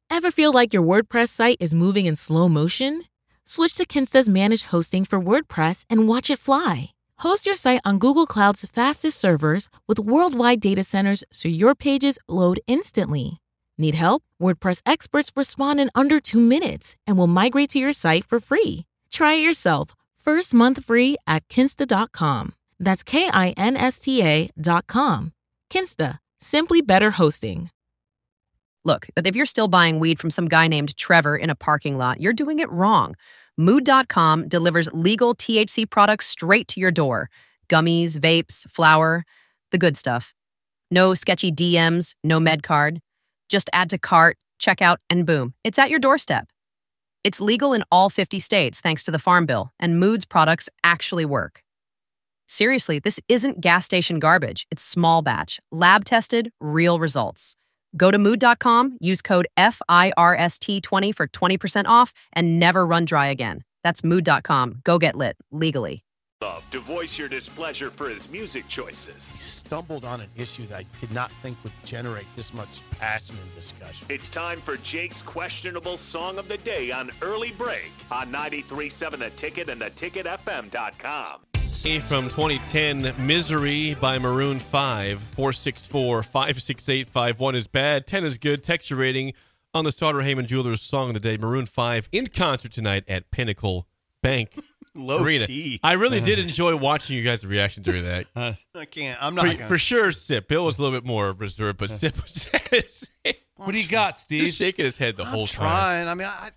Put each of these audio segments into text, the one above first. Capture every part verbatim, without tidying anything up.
Ever feel like your WordPress site is moving in slow motion? Switch to Kinsta's managed hosting for WordPress and watch it fly. Host your site on Google Cloud's fastest servers with worldwide data centers so your pages load instantly. Need help? WordPress experts respond in under two minutes and will migrate to your site for free. Try it yourself. First month free at kinsta dot com. That's K I N S T A dot com. Kinsta. Simply better hosting. Look, if you're still buying weed from some guy named Trevor in a parking lot, you're doing it wrong. Mood dot com delivers legal T H C products straight to your door. Gummies, vapes, flour, the good stuff. No sketchy D Ms, no med card. Just add to cart, check out, and boom, it's at your doorstep. It's legal in all fifty states thanks to the Farm Bill, and Mood's products actually work. Seriously, this isn't gas station garbage. It's small batch, lab-tested, real results. Go to mood dot com, use code F I R S T twenty for twenty percent off, and never run dry again. That's mood dot com. Go get lit, legally. To voice your displeasure for his music choices. He stumbled on an issue that I did not think would generate this much passion and discussion. It's time for Jake's questionable song of the day on Early Break on ninety-three point seven The Ticket and the ticket f m dot com. From twenty ten, Misery by Maroon five. four six four, five six eight five one is bad, ten is good. Texture rating on the Sauter Heyman Jewelers Song of the Day. Maroon five in concert tonight at Pinnacle Bank Low Arena. T. I really did enjoy watching you guys' reaction during that. I can't. I'm not For, gonna. for sure, Sip. Bill was a little bit more reserved, but Sip was What do you got, Steve? just shaking his head the I'm whole time. trying. I mean, I,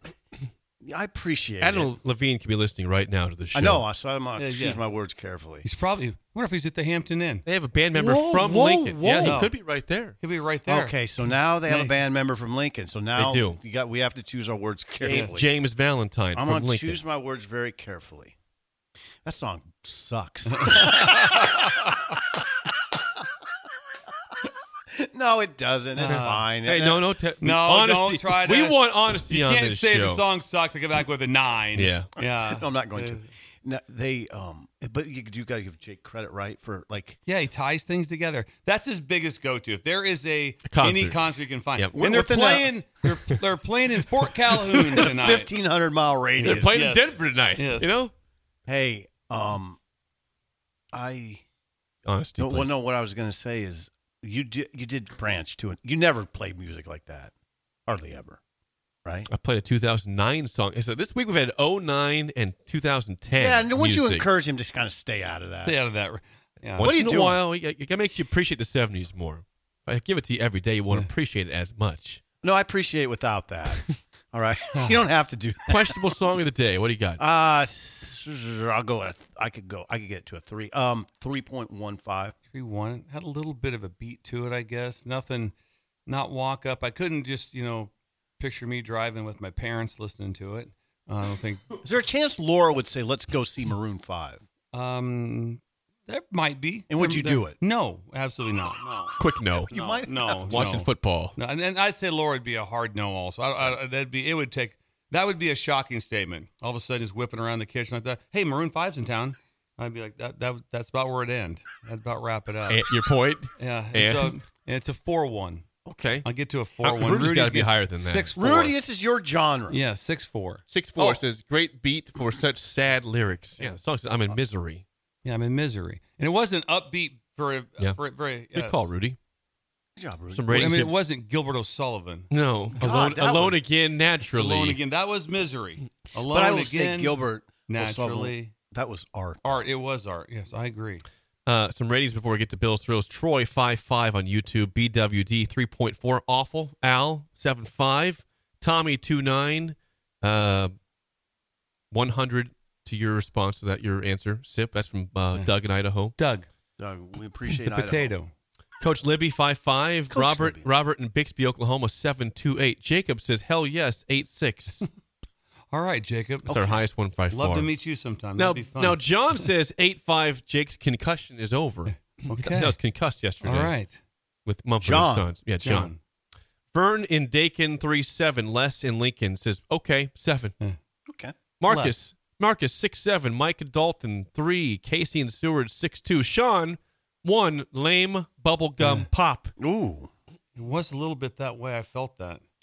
I appreciate Adam it. Levine could be listening right now to the show. I know, so I'm gonna Yeah, choose yeah. my words carefully. He's probably. I wonder if he's at the Hampton Inn. They have a band member Whoa, from whoa, Lincoln. Yeah, he whoa. could be right there. He'll be right there. Okay, so now they have a Nice. band member from Lincoln. So now They do. You got, we have to choose our words carefully. James Valentine I'm from going to Lincoln. choose my words very carefully. That song sucks. No, it doesn't. It's Uh, fine. Hey, no, no, te- No, honesty. don't try to- We want honesty You on can't this say show. the song sucks and come back with a nine. Yeah. Yeah. No, I'm not going to. No, they, um, but you, you got to give Jake credit, right? For like, Yeah, he ties things together. That's his biggest go-to. If there is a, concert. any concert you can find, Yep. and they're Within a- playing, they're, they're playing in Fort Calhoun tonight. fifteen hundred mile radius. They're playing Yes. in Denver tonight. Yes. You know? Hey, um, I. Honesty, No, well, please. no. What I was going to say is, you did you did branch to it. You never played music like that, hardly ever, right? I played a two thousand nine song. So this week we've had oh nine and two thousand ten. Yeah, and once you music. encourage him to kind of stay out of that. Stay out of that. Yeah. Once What are you in a doing? while, it, it makes you appreciate the seventies more. If I give it to you every day, you won't appreciate it as much. No, I appreciate it without that. All right, you don't have to do that. Questionable song of the day. What do you got? Uh, s- I'll go. At, I could go. I could get to a three. Um, three point one five. three one had a little bit of a beat to it, I guess. Nothing, not walk up. I couldn't just, you know, picture me driving with my parents listening to it. I don't think. Is there a chance Laura would say, "Let's go see Maroon five"? Um, there might be. And would you There- do it? No, absolutely not. No, Quick no. You no, might no, have Watching no. football. No, and then I'd say Laura would be a hard no. Also, I, I, that'd be. It would take. That would be a shocking statement. All of a sudden, he's whipping around the kitchen like that. Hey, Maroon five's in town. I'd be like, that. That. That's about where it end. That'd about wrap it up. And your point? Yeah. And- And so, and it's a four one. Okay. I'll get to a Uh, four one. Rudy's gotta be higher than that. Six four. Rudy, this is your genre. Yeah, six four. six four Oh. says, great beat for such sad lyrics. Yeah, the song says, I'm in misery. Yeah, I'm in misery, and it wasn't upbeat for a Yeah. for a very. Good uh, call, Rudy. Good job, Rudy. Some I ratings. mean, it hit- wasn't Gilbert O'Sullivan. no. God, alone that alone one- again, naturally. Alone again. That was misery. Alone but I will again. say, Gilbert naturally. that was art. Art. It was art. Yes, I agree. Uh, some ratings before we get to Bill's Thrills. Troy, five five on YouTube. B W D, three point four. Awful. Al, seven five. Tommy, two nine. Uh, one hundred to your response to that, your answer. Sip, that's from uh, Yeah. Doug in Idaho. Doug, Doug, we appreciate the Idaho. potato. Coach Libby, five five. Coach Robert Libby. Robert in Bixby, Oklahoma, seven two eight. Jacob says, hell yes, eight six. All right, Jacob. That's our highest one by far. Love to meet you sometime. Now, That'd be fun. now John says eight five. Jake's concussion is over. Okay. He was concussed yesterday. All right. With Mumford John. and Sons. Yeah, John. John. Vern in Dakin, three seven. Les in Lincoln says, okay, seven. Okay. Marcus, Marcus, six seven. Mike and Dalton, three. Casey and Seward, six two. Sean, one. Lame bubblegum pop. Ooh. It was a little bit that way. I felt that.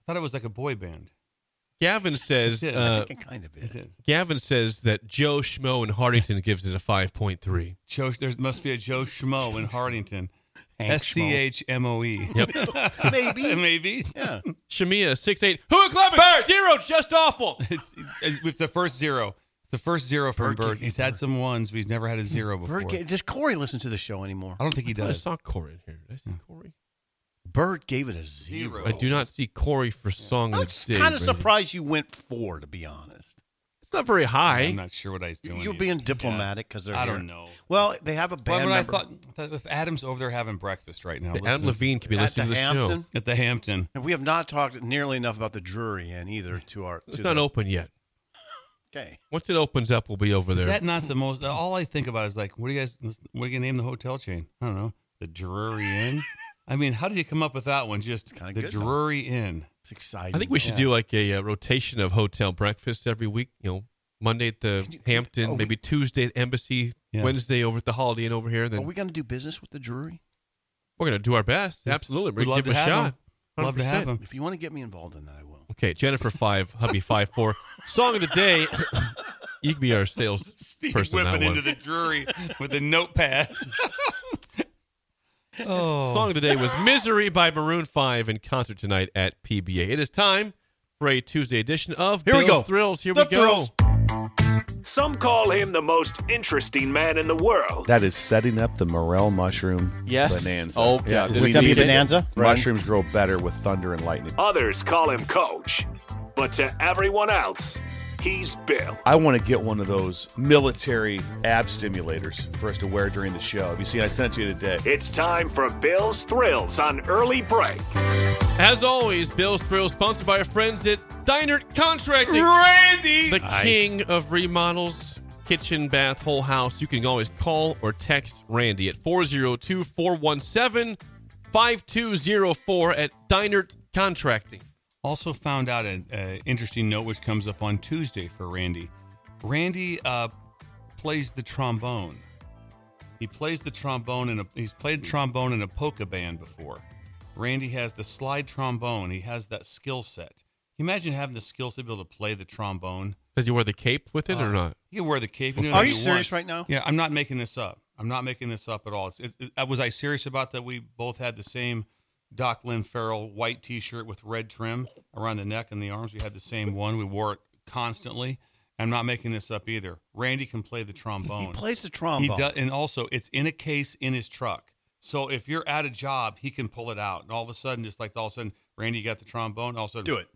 thought it was like a boy band. Gavin says. It is. I Uh, think it kind of is. Gavin says that Joe Schmo in Hardington gives it a five point three. Joe, there must be a Joe Schmo in Hardington. Hank S C H M O E. Yep. Maybe. Maybe. Yeah. Shamia six eight. Who clubbing? Zero, just awful. It's, it's the first zero. It's the first zero from Bert Bert. gave He's me had Bert. some ones, but he's never had a zero before. Bert gave, does Corey listen to the show anymore? I don't think he I does. saw Corey in here. Did I see Corey? Bert gave it a zero. Zero. I do not see Corey for song I'm of the day. kind of Brady. surprised you went four, to be honest. It's not very high. I'm not sure what I was doing. You're either. being diplomatic because they're I here. don't know. Well, they have a Well, band but I member thought, thought if Adam's over there having breakfast right now, Adam listening- Levine could be at the listening to the Hampton. show. at the Hampton. And we have not talked nearly enough about the Drury Inn either to our. It's to not the, open yet. Okay. Once it opens up, we'll be over Is there. that not the most? All I think about is like, what do you guys? What are you gonna name the hotel chain? I don't know. The Drury Inn. I mean, how did you come up with that one? Just kinda the good, though. Drury Inn. It's exciting. I think we should Yeah. do like a, uh rotation of hotel breakfasts every week. You know, Monday at the Can you- can you- Hampton, oh, we- maybe Tuesday at Embassy, Yeah. Wednesday over at the Holiday Inn over here. Then Are we going to do business with the Drury? we're going to do our best. Yes. Absolutely. We'd We're love going to give it a have shot. him. Love to have one hundred percent. him. If you want to get me involved in that, I will. Okay, Jennifer five, hubby five four. Song of the day. You can be our sales Steve person. on that whipping one. into the Drury with a notepad. oh, Song of the day was Misery by Maroon five in concert tonight at P B A. It is time for a Tuesday edition of Here we Bill's go. Thrills. Here The we go. Thrills. Some call him the most interesting man in the world. That is setting up the morel mushroom Yes. bonanza. Oh, yeah. we Is it need gonna be it. bonanza? Mushrooms grow better with thunder and lightning. Others call him Coach. But to everyone else, he's Bill. I want to get one of those military ab stimulators for us to wear during the show. Have you seen? I sent it to you today. It's time for Bill's Thrills on Early Break. As always, Bill's Thrills sponsored by our friends at Deinert Contracting. Randy. The Nice. king of remodels, kitchen, bath, whole house. You can always call or text Randy at four oh two, four one seven, five two oh four at Deinert Contracting. Also found out an uh, interesting note which comes up on Tuesday for Randy. Randy uh, plays the trombone. He plays the trombone in a. He's played trombone in a polka band before. Randy has the slide trombone. He has that skill set. Can you imagine having the skill set to be able to play the trombone? Does he wear the cape with it or Uh, not? You can wear the cape. You can do Are whatever you serious want. right now? Yeah, I'm not making this up. I'm not making this up at all. It's, it, it, was I serious about that? We both had the same Doc Lynn Farrell white T-shirt with red trim around the neck and the arms. We had the same one. We wore it constantly. I'm not making this up either. Randy can play the trombone. He plays the He trombone. does, and also it's in a case in his truck. So if you're at a job, he can pull it out, and all of a sudden, just like all of a sudden, Randy you got the trombone. All of a sudden, Do it.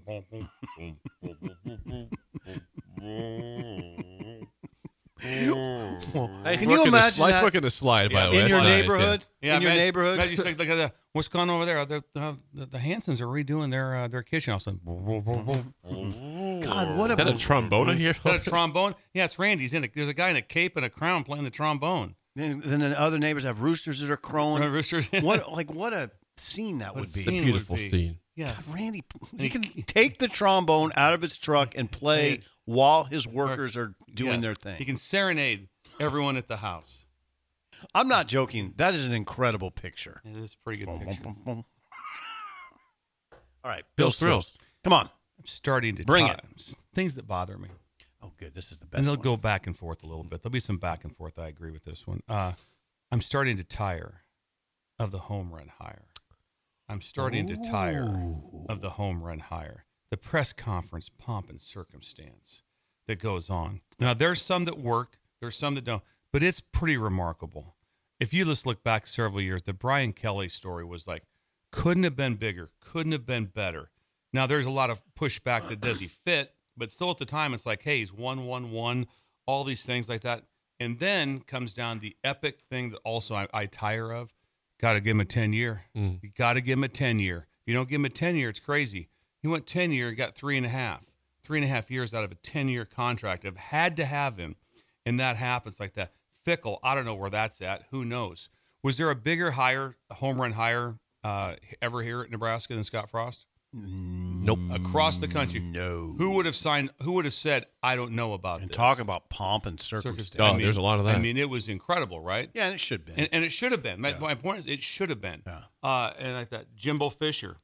Nice Can work you in the- imagine nice that work in the slide, by Yeah, the way. in your That's nice, neighborhood? Yeah, in your imagine- neighborhood? imagine just like, look at that. What's going on over there? The, uh, the, the Hansons are redoing their uh, their kitchen. All of a sudden, God, what Is that a a trombone here? is that a trombone? Yeah, it's Randy's in it. There's a guy in a cape and a crown playing the trombone. Then, then the other neighbors have roosters that are crowing. Uh, roosters. What like what a scene that What would a be. It's a scene. beautiful would be. scene. Yes. God, Randy, And he he- can take the trombone out of his truck and play Play- while his workers are doing Yes. their thing. He can serenade everyone at the house. I'm not joking. That is an incredible picture. It is a pretty good Boom, picture. boom, boom, boom. All right, Bill's Thrills. Come on. I'm starting to Bring ti- it. Things that bother me. Oh, good. This is the best And they'll one. go back and forth a little bit. There'll be some back and forth. I agree with this one. Uh, I'm starting to tire of the home run hire. I'm starting to tire of the home run hire. The press conference pomp and circumstance that goes on. Now, there's some that work. There's some that don't. But it's pretty remarkable. If you just look back several years, the Brian Kelly story was like, couldn't have been bigger, couldn't have been better. Now, there's a lot of pushback that does he fit, but still at the time, it's like, hey, he's one, one, one, all these things like that. And then comes down the epic thing that also I, I tire of. Got to give him a ten-year. Mm. You got to give him a ten-year. If you don't give him a ten-year, it's crazy. He went ten-year, got three and a half. Three and a half years out of a ten-year contract. I've had to have him, and that happens like that. Fickle, I don't know where that's at. Who knows? Was there a bigger hire, a home run hire uh, ever here at Nebraska than Scott Frost? Nope. Across the country. No. Who would have signed, who would have said, I don't know about And this? talk about pomp and Circus- circumstance. Oh, I mean- there's a lot of I that. mean, it was incredible, right? Yeah, and it should be. And, and it should have been. My, Yeah. my point is, it should have been. Yeah. Uh, and like that, Jimbo Fisher.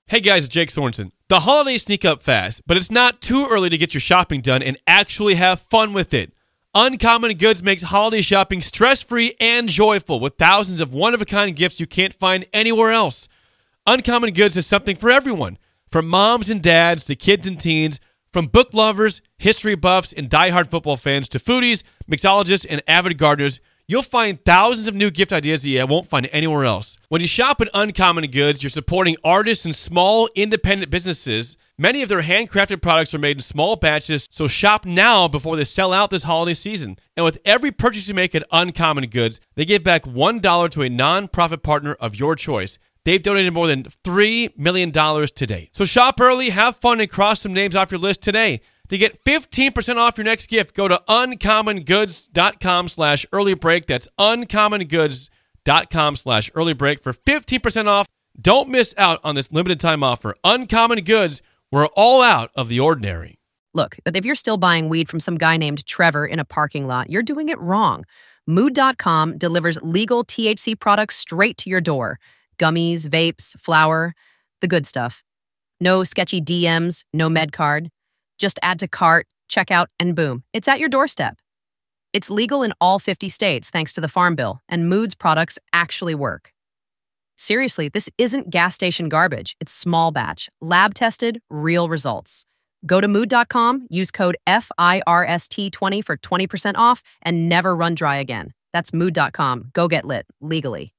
Hey guys, it's Jake Sorensen. The holidays sneak up fast, but it's not too early to get your shopping done and actually have fun with it. Uncommon Goods makes holiday shopping stress-free and joyful with thousands of one-of-a-kind gifts you can't find anywhere else. Uncommon Goods has something for everyone, from moms and dads to kids and teens, from book lovers, history buffs, and diehard football fans to foodies, mixologists, and avid gardeners. You'll find thousands of new gift ideas that you won't find anywhere else. When you shop at Uncommon Goods, you're supporting artists and small, independent businesses. Many of their handcrafted products are made in small batches, so shop now before they sell out this holiday season. And with every purchase you make at Uncommon Goods, they give back one dollar to a non-profit partner of your choice. They've donated more than three million dollars to date. So shop early, have fun, and cross some names off your list today. To get fifteen percent off your next gift, go to uncommongoods.com slash early break. That's uncommongoods.com slash early break for fifteen percent off. Don't miss out on this limited time offer. Uncommon Goods, we're all out of the ordinary. Look, if you're still buying weed from some guy named Trevor in a parking lot, you're doing it wrong. Mood dot com delivers legal T H C products straight to your door. Gummies, vapes, flour, the good stuff. No sketchy D Ms, no med card. Just add to cart, checkout, and boom, it's at your doorstep. It's legal in all fifty states thanks to the Farm Bill, and Mood's products actually work. Seriously, this isn't gas station garbage. It's small batch, lab-tested, real results. Go to mood dot com, use code F I R S T twenty for twenty percent off, and never run dry again. That's mood dot com. Go get lit, legally.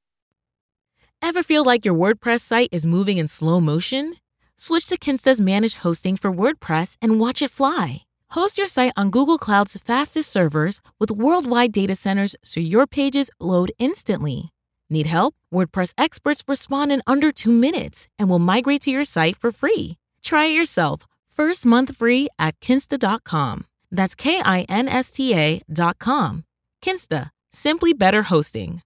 Ever feel like your WordPress site is moving in slow motion? Switch to Kinsta's managed hosting for WordPress and watch it fly. Host your site on Google Cloud's fastest servers with worldwide data centers so your pages load instantly. Need help? WordPress experts respond in under two minutes and will migrate to your site for free. Try it yourself. First month free at kinsta dot com. That's K I N S T A dot com. Kinsta. Simply better hosting.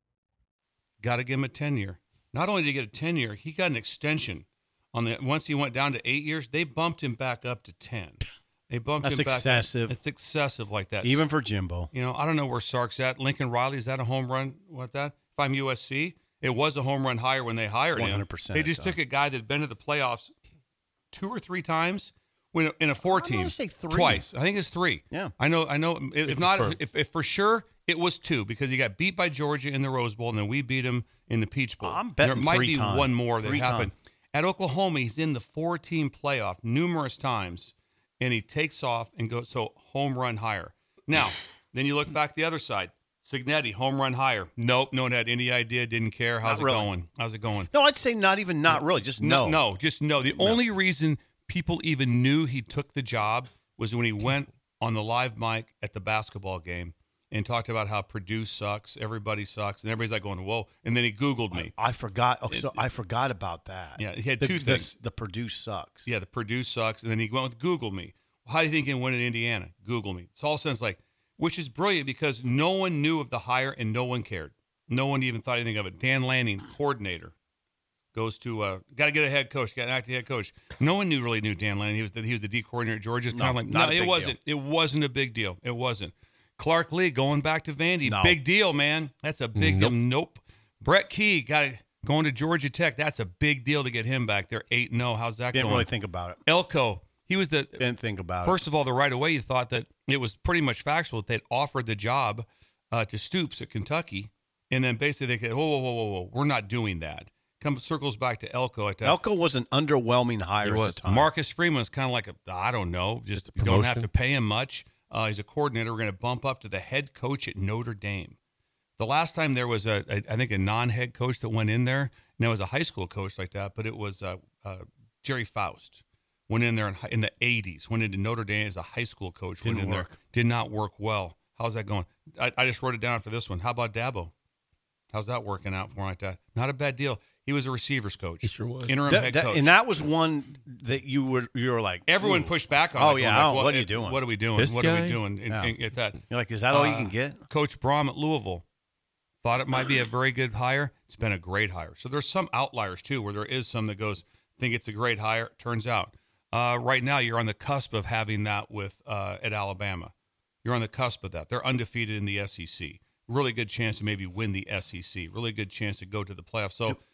Got to give him a ten-year. Not only did he get a ten-year, he got an extension. On the once he went down to eight years, they bumped him back up to ten. They bumped That's him back excessive. Up. It's excessive like that. Even for Jimbo. You know, I don't know where Sark's at. Lincoln Riley, is that a home run? What that? If I'm U S C, it was a home run higher when they hired one hundred percent him. They just so. took a guy that had been to the playoffs two or three times when in a four team. I say three. Twice. I think it's three. Yeah. I know. I know. If, if not, for, if, if for sure it was two because he got beat by Georgia in the Rose Bowl and then we beat him in the Peach Bowl. I'm betting there might three be time. one more that three happened. time. At Oklahoma, he's in the four-team playoff numerous times, and he takes off and goes, so home run higher. Now, then you look back the other side. Cignetti, home run higher. Nope, no one had any idea, didn't care. How's Not it really. going? How's it going? No, I'd say not even not really, just no. No, no just no. The No. only reason people even knew he took the job was when he went on the live mic at the basketball game and talked about how Purdue sucks, everybody sucks, and everybody's like going, whoa. And then he Googled me. I, I forgot. Oh, so I forgot about that. Yeah, he had the, two the, things. The Purdue sucks. Yeah, the Purdue sucks. And then he went with Google me. How do you think he can win in Indiana? Google me. It's all sense like, which is brilliant because no one knew of the hire and no one cared. No one even thought anything of it. Dan Lanning, coordinator, goes to uh, got to get a head coach, got an acting head coach. No one knew really knew Dan Lanning. He was the, he was the D coordinator at Georgia. It's No, kind of like not no, a it big wasn't. deal. It wasn't a big deal. It wasn't. Clark Lee going back to Vandy, No. big deal, man. That's a big Nope. deal. Nope. Brett Key got it going to Georgia Tech. That's a big deal to get him back. They're eight and oh. How's that Didn't going? really think about it. Elko, he was the Didn't think about First of all, the right away, you thought that it was pretty much factual that they'd offered the job uh, to Stoops at Kentucky, and then basically they said, whoa, whoa, whoa, whoa, whoa, we're not doing that. Comes circles back to Elko. At it. Elko was an underwhelming hire He at was. the time. Marcus Freeman was kind of like a, I don't know, just Just a you don't have promotion. to pay him much. Uh, he's a coordinator. We're going to bump up to the head coach at Notre Dame. The last time there was, a, a I think, a non-head coach that went in there, and it was a high school coach like that, but it was uh, uh, Jerry Faust. Went in there in, in the eighties, went into Notre Dame as a high school coach. Didn't went in work. there, did not work well. How's that going? I, I just wrote it down for this one. How about Dabo? How's that working out for him like that? Not a bad deal. He was a receivers coach. He sure was. Interim That- head that- coach. and that was one that you were you were like Everyone ooh. pushed back on. Oh it, yeah, going oh, like, what are you it- doing? What are we doing? This what are guy? we doing? And, Yeah. and get that. You're like, is that all you Uh, can get? Coach Brom at Louisville thought it might be a very good hire. It's been a great hire. So there's some outliers too, where there is some that goes think it's a great hire. Turns out, uh, right now you're on the cusp of having that with uh, at Alabama. You're on the cusp of that. They're undefeated in the S E C. Really good chance to maybe win the S E C. Really good chance to go to the playoffs. So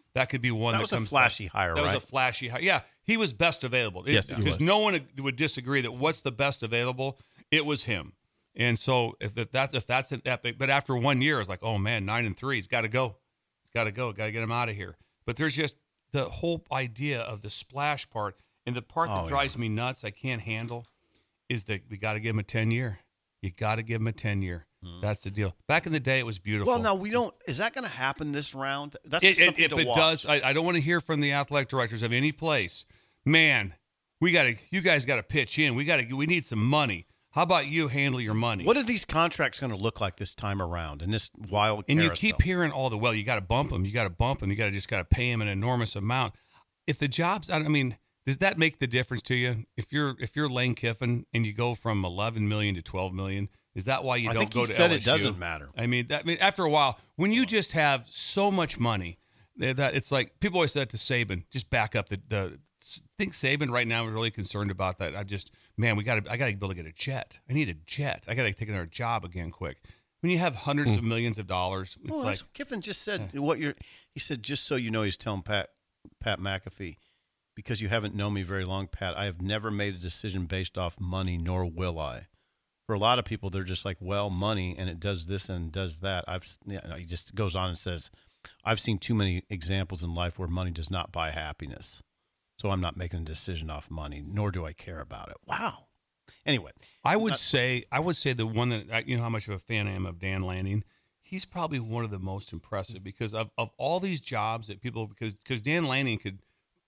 that could be one That that, was a comes flashy back. hire, That right? was a flashy hire. Yeah, he was best available. It- Yes, he because was. no one would disagree that what's the best available. It was him. And so if that- that's if that's an epic, but after one year, it's like, oh man, nine and three, he's got to go. He's got to go. Got to get him out of here. But there's just the whole idea of the splash part, and the part that Oh, drives me nuts, I can't handle, is that we got to give him a ten year. You got to give him a ten year. That's the deal. Back in the day, it was beautiful. Well, now we don't. Is that going to happen this round? That's It- it- something if to it watch. does, I, I don't want to hear from the athletic directors of any place. Man, we got to. You guys got to pitch in. We got to. We need some money. How about you handle your money? What are these contracts going to look like this time around in this wild And you carousel? keep hearing all the well. You got to bump them. You got to bump them. You got to just got to pay them an enormous amount. If the jobs, I mean, does that make the difference to you? If you're if you're Lane Kiffin and you go from eleven million to twelve million, is that why you I don't think go he to said L it S U? doesn't matter. I mean, that, I mean, after a while, when you just have so much money, that that it's like people always said to Saban, just back up the. the I think Saban right now is really concerned about that. I just, man, we got to. I got to be able to get a jet. I need a jet. I got to take another job again quick. When you have hundreds of millions of dollars, it's Well, like that's what Kiffin just said. What you're, he said, just so you know, he's telling Pat Pat McAfee, because you haven't known me very long, Pat. I have never made a decision based off money, nor will I. For a lot of people, they're just like, well, money, and it does this and does that. I've, you know, he just goes on and says, I've seen too many examples in life where money does not buy happiness. So I'm not making a decision off money, nor do I care about it. Wow. Anyway, I would Uh, say I would say the one that I- you know how much of a fan I am of Dan Lanning. He's probably one of the most impressive because of, of all these jobs that people because because Dan Lanning could,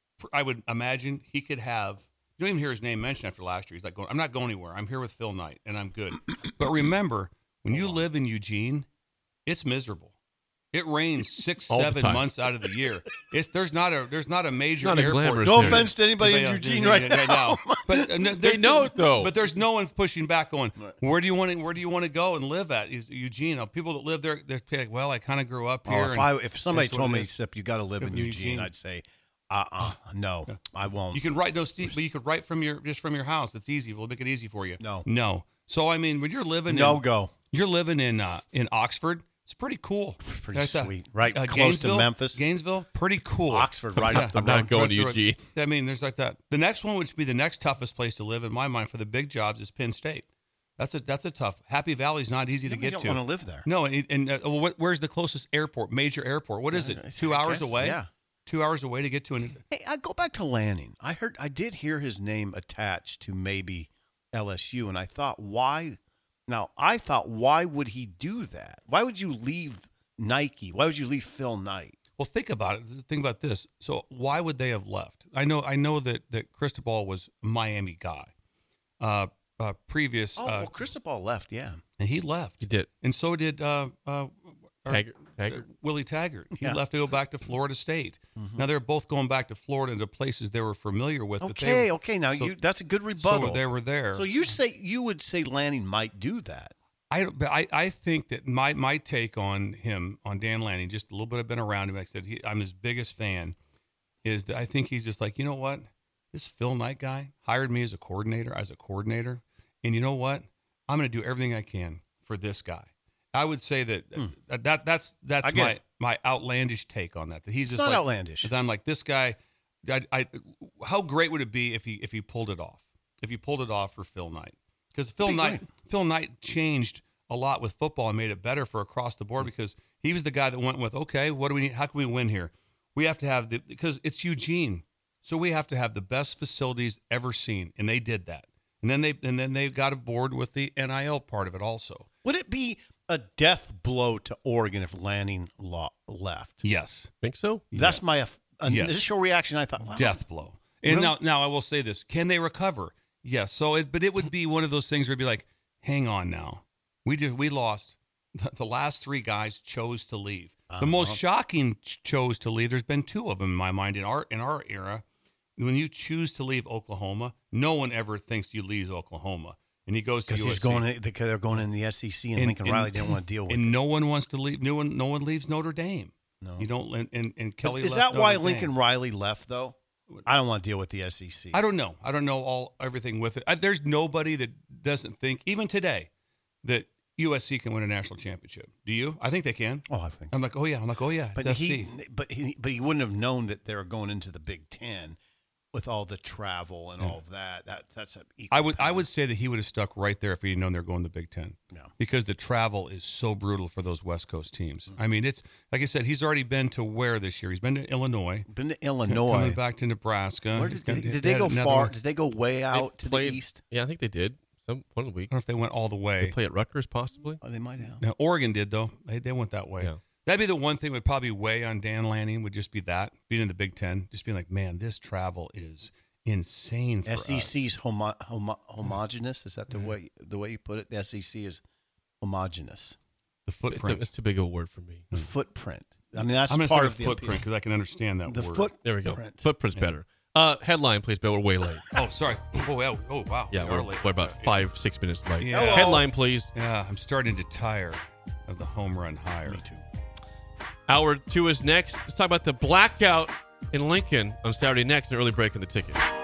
I would imagine he could have. You don't even hear his name mentioned after last year. He's like going, I'm not going anywhere. I'm here with Phil Knight and I'm good. But remember, when you live in Eugene, it's miserable. It rains six, All the seven time. months out of the year. It's there's not a there's not a major not a airport. glamorous no area. offense to anybody in Yeah, Eugene yeah, right yeah, now. yeah, But uh, no, They there's- know it, though. But there's no one pushing back, going, "Where do you want to? Where do you want to go and live at?" Is Eugene? Uh, People that live there, they're like, "Well, I kind of grew up Oh, here." if, and I, if somebody that's what told it me, is." Sip, you got to live Live in in Eugene, Eugene. I'd say, uh, uh no, I won't. You can write no, Steve, but you could write from your just from your house. It's easy. We'll make it easy for you. No. no. So I mean, when you're living, no in, go. You're living in uh, in Oxford. It's pretty cool. Pretty That's, uh, sweet. Right uh, close to Gainesville- Memphis. Gainesville, pretty cool. Oxford, right up the I'm not road. going to Right through it. Eugene. I mean, there's like that. The next one, which would be the next toughest place to live in my mind for the big jobs, is Penn State. That's a that's a tough. Happy Valley's not easy to You get don't to. want to live there. No, and, and uh, well, what- where's the closest airport? Major airport? What is Yeah, it? Two I hours guess, away. yeah. Two hours away to get to an. Hey, I go back to Lanning. I heard, I did hear his name attached to maybe L S U, and I thought, why? Now, I thought, why would he do that? Why would you leave Nike? Why would you leave Phil Knight? Well, think about it. Think about this. So, why would they have left? I know. I know that that Cristobal was a Miami guy. Uh, uh, previous, Oh, uh, well, Cristobal left, yeah. and he left. He did. And so did uh, uh, our- Taggart. Taggart. uh, Willie Taggart. He Yeah. left to go back to Florida State. Now they're both going back to Florida to places they were familiar with. but they Okay, were- okay. Now so- you that's a good rebuttal. So they were there. So you say you would say Lanning might do that. I, don't- but I, I think that my, my take on him, on Dan Lanning, just a little bit I've been around him. Like I said, he, I'm his biggest fan, is that I think he's just like, you know what? This Phil Knight guy hired me as a coordinator, as a coordinator. And you know what? I'm going to do everything I can for this guy. I would say that that, that that's Hmm. I that's get my, it. my outlandish take on that. That he's It's just not like, outlandish. that I'm like, this guy, I, I, how great would it be if he if he pulled it off? If he pulled it off for Phil Knight? Because Phil Be Knight great. Phil Knight changed a lot with football and made it better for across the board because he was the guy that went with, okay, what do we need? How can we win here? We have to have the because it's Eugene, so we have to have the best facilities ever seen, and they did that. And then they and then they got aboard with the N I L part of it also. Would it be a death blow to Oregon if Lanning lo- left? Yes, Think so? That's my uh, Yes. initial reaction. I thought, wow. death blow. And Really? now, now I will say this: can they recover? Yes. So, it, but it would be one of those things where it'd be like, hang on now, we just we lost. The, the last three guys chose to leave. The most shocking ch- chose to leave. There's been two of them in my mind in our in our era. When you choose to leave Oklahoma, no one ever thinks you leave Oklahoma, and he goes to Because U S he's C. going, in, because they're going in the S E C, and, And- Lincoln and- Riley didn't want to deal with and it. no one wants to leave. No one, no one leaves Notre Dame. No. You don't. And, and, and Kelly Is left that why Notre Lincoln Dame. Riley left, though? I don't want to deal with the S E C. I don't know. I don't know all everything with it. I, there's nobody that doesn't think, even today, that U S C can win a national championship. Do you? I think they can. Oh, I think. I'm like, oh yeah. I'm like, oh yeah. But it's he, S C. but he, but he wouldn't have known that they were going into the Big Ten with all the travel and all of that. That that's a. I would I would say that he would have stuck right there if he'd known they're going to the Big Ten. Yeah. Because the travel is so brutal for those West Coast teams. Mm-hmm. I mean, it's like I said, he's already been to where this year? He's been to Illinois. Been to c- Illinois. Coming back to Nebraska. Where did, He's did, got- did they had go another far? one. Did they go way out They to played- the east? Yeah, I think they did. Some one week. I don't know if they went all the way. They play at Rutgers, possibly. Oh, they might have. Now, Oregon did, though. They, they went that way. Yeah. That'd be the one thing would probably weigh on Dan Lanning would just be that, being in the Big Ten, just being like, man, this travel is insane for S E us. C's homo, homo, homogenous. Is that the way the way you put it? The S E C is homogenous. The It's, a, footprint. it's too big of a word for me. The footprint. I mean, that's I'm going to part start of with the footprint appeal. because I can understand that The word. foot. There we go. Print. Footprint's better. Uh, headline, please, Bill. We're way late. Oh, sorry. Oh, yeah. Oh, wow. Yeah, We we're, are late. we're about five, six minutes late. Yeah. Hello. Headline, please. Yeah, I'm starting to tire of the home run hire. Me too. Hour two is next. Let's talk about the blackout in Lincoln on Saturday next, an early break in the ticket.